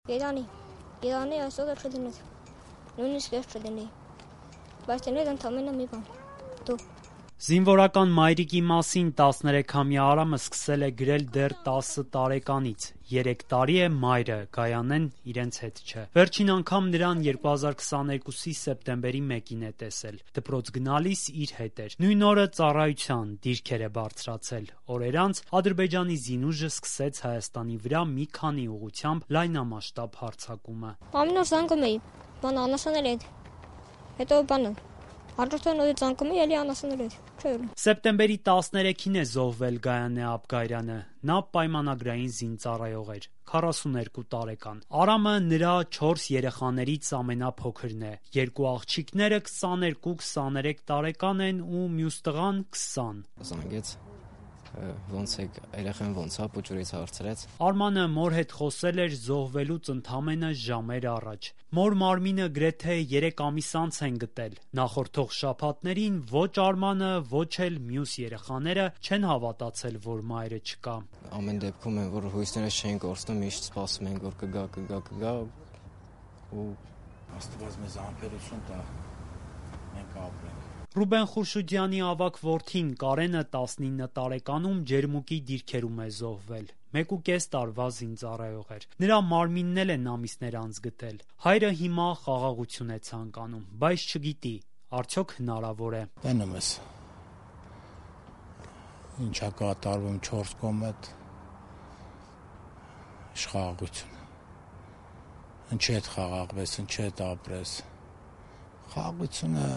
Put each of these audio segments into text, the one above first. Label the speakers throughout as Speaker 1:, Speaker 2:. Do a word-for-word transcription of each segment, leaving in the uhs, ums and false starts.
Speaker 1: Իրանի, Իրանի այսօր չդնես, նույնիսկ ես չդնեի, բայց դնել ընդամենը մի բան, դու։
Speaker 2: Զինվորական մայրիկի մասին տասներեքամյա Արամը սկսել է գրել դեռ տասը տարեկանից։ Երեք տարի է մայրը, Գայանեն, իրենց հետ չէ։ Վերջին անգամ նրան երկու հազար քսաներկուսի սեպտեմբերի մեկին է տեսել։ Դպրոց գնալիս իր հետ էր։ Նույն օրը ծառայության դիրքեր է բարձրացել։ Օրեր անց Ադրբեջանի զինուժը սկսեց Հայաստանի վրա մի քանի ուղղությամբ լայնամասշտաբ հարձակումը։
Speaker 1: Ամեն օր զանգում էի, բան անասանել էի, հետո բանը, հաջորդան օրը զանգում էի, էլի անասանել էի։
Speaker 2: Սեպտեմբերի տասներեքին է զոհվել Գայանե Աբգայրյանը։ Նա պայմանագրային զինծառայող էր, քառասուներկու տարեկան։ Արամը նրա չորս երեխաներից ամենափոքրն է։ Երկու աղջիկները քսաներկու քսաներեք տարեկան են ու մյուս տղան քսան։
Speaker 3: Զանգեց, ոնց է երեխան ոնց է փոճուրից հարցրեց։
Speaker 2: Արմանը մոր հետ խոսել էր զոհվելուց ընդամենը ժամեր առաջ։ Մոր մարմինը գրեթե երեք ամիս անց են գտել։ Նախորդող շաբաթներին ոչ Արմանը, ոչ էլ մյուս երեխաները չեն հավատացել, որ մայրը չկա։
Speaker 3: Ամեն դեպքում են, որ հույսները չեն կորցնում, միշտ սպասում են, որ կգա, կգա, կգա ու
Speaker 4: Աստված մեզ ամբերություն տա, մենք ապրենք։
Speaker 2: Ռուբեն Խուրշուդյանի ավագ որդին Կարենը տասնինը տարեկանում ջերմուկի դիրքերում է զոհվել։ Մեկ ու կես տարվա զինծառայող էր։ Նրա մարմինն էլ են ամիսներ անց գտել։ Հայրը հիմա խաղաղություն է ցանկանում, բայց չգիտի, արդյոք հնարավոր է։
Speaker 4: Տենում ես, ինչա կատարվում չորս կողմդ իշխաղաղություն, ինչ հետ խաղաղվես, ինչ հետ ապրես, խաղաղությունը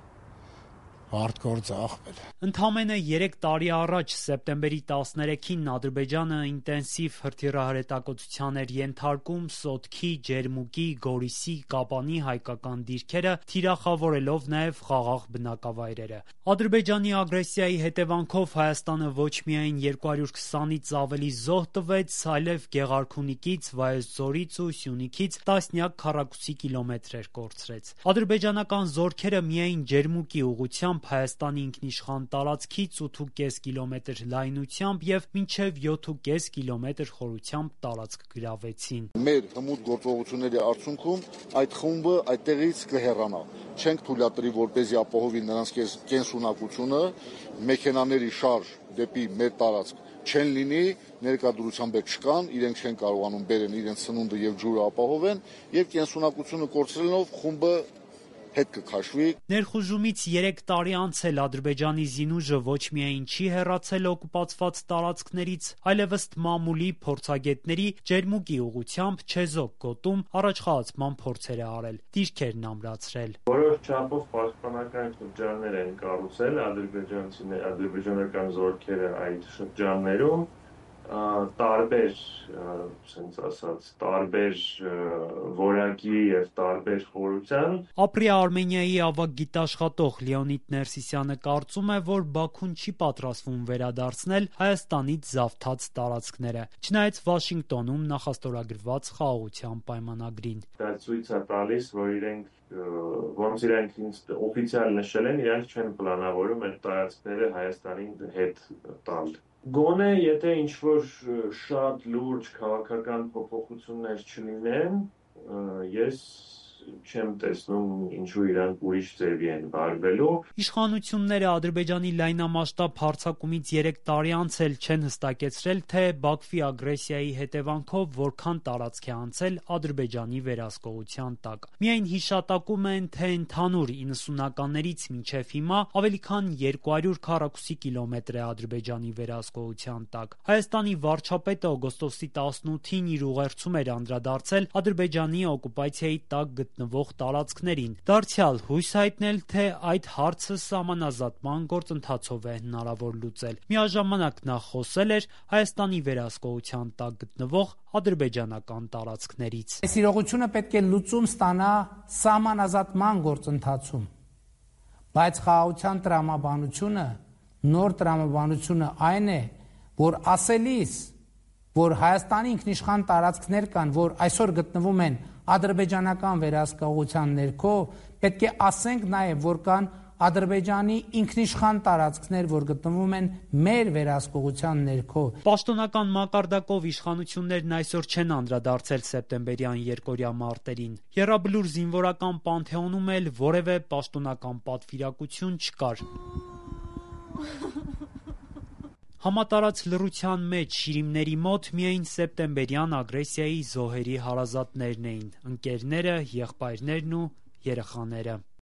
Speaker 4: Հարտկորձ աղբեր։
Speaker 2: Ընդամենը երեք տարի առաջ սեպտեմբերի տասներեքին Ադրբեջանը ինտենսիվ հրթիռահրետակոծության էր ենթարկում Սոտքի, Ջերմուկի, Գորիսի, Կապանի հայկական դիրքերը, թիրախավորելով նաև խաղաղ բնակավայրերը։ Ադրբեջանի ագրեսիայի հետևանքով Հայաստանը ոչ միայն երկու հարյուր քսանից ավելի զոհ տվեց, այլև Գեղարքունիքից, Վայոց ձորից ու Սյունիքից տասնյակ քառակուսի կիլոմետրեր կորցրեց։ Ադրբեջանական զորքերը միայն Ջերմուկի ուղղությամբ Հայաստանի ինքնիշխան տարածքից ութ ու կես կիլոմետր լայնությամբ եւ մինչեւ յոթ ու կես կիլոմետր խորությամբ տարածք գրավեցին։
Speaker 5: Մեր հմուտ գործողությունների արդյունքում այդ խումբը այդտեղից կհեռանա։ Չենք թույլատրի, որպեսզի ապահովի նրանց կենսունակությունը, մեքենաների շարժ դեպի մեր տարածք չեն լինի, ներկայդրությամբ չկան, իրենք չեն կարողանում բերեն իրենց սնունդը եւ ջուրը ապահովեն եւ կենսունակությունը կորցրելով խումբը հետ կքաշվի։
Speaker 2: Ներխուժումից երեք տարի անց էլ Ադրբեջանի զինուժը ոչ միայն չի հեռացել օկուպացված տարածքներից, այլև ըստ մամուլի փորձագետների Ջերմուկի ուղղությամբ Չեզոք գոտում առաջխաղացման փորձեր է արել, դիրքերն ամրացրել։
Speaker 6: Որոշ չափով պաշտպանական շրջաններ են կառուցել ադրբեջանցիներ, ադրբեջանական զորքերը այդ շրջաններում տարբեր, ասենց ասած, տարբեր որակի եւ տարբեր խորության։
Speaker 2: Ապրիա Արմենիայի ավագ գիտաշխատող Լեոնիդ Ներսիսյանը կարծում է, որ Բաքուն չի պատրաստվում վերադարձնել Հայաստանից զավթած տարածքները, չնայած Վաշինգտոնում նախաստորագրված խաղաղության պայմանագրին։
Speaker 6: Դա ցույց է տալիս, որ իրենք ոնց իրենք օֆիցիալ նշել են, իրենք չեն պլանավորում այդ տարածքները Հայաստանին հետ տալ։ Գոնե եթե ինչ-որ շատ լուրջ քաղաքական փոփոխություններ չլինեն, ես չեմ տեսնում ինչու իրանք ուրիշ ձևի են վարվելու։
Speaker 2: Իշխանությունները Ադրբեջանի լայնամասշտաբ հարձակումից երեք տարի անց էլ չեն հստակեցրել, թե Բաքվի ագրեսիայի հետևանքով որքան տարածք է անցել Ադրբեջանի վերահսկողության տակ։ Միայն հիշատակում են, թե ընդհանուր իննսունականներից մինչև հիմա ավելի քան երկու հարյուր քառակուսի կիլոմետր է Ադրբեջանի վերահսկողության տակ։ Հայաստանի վարչապետը օգոստոսի տասնութին իր ուղերձում էր անդրադարձել Ադրբեջանի օկուպացիայի տակ գտնվող տարածքներին, դարձյալ հույս հայտնել, թե այդ հարցը սահմանազատման գործընթացով է հնարավոր լուծել։ Միաժամանակ նա խոսել էր Հայաստանի վերահսկողության տակ գտնվող ադրբեջանական տարածքներից։
Speaker 7: Այս իրողությունը պետք է լուծում ստանա սահմանազատման գործընթացում, բայց խաղաղության տրամաբանությունը, նոր տրամաբանությունը այն է, որ ասելիս, որ Հայաստանի ինքնիշխան տարածքներ կան, որ այսօր գտնվում են ադրբեջանական վերահսկողության ներքո, պետք է ասենք նաև, որ կան Ադրբեջանի ինքնիշխան տարածքներ, որ գտնվում են մեր վերահսկողության ներքո։
Speaker 2: Պաշտոնական մակարդակով իշխանություններն այսօր չեն անդրադարձել սեպտեմբերյան երկօրյա մարտերին։ Եռաբլուր զինվորական պանթեոնում էլ որևէ պաշտոնական պատվիրակություն չկար։ Համատարած լռության մեջ շիրիմների մոտ միայն սեպտեմբերյան ագրեսիայի զոհերի հարազատներն էին, ընկերները, եղբայրներն ու երեխաները։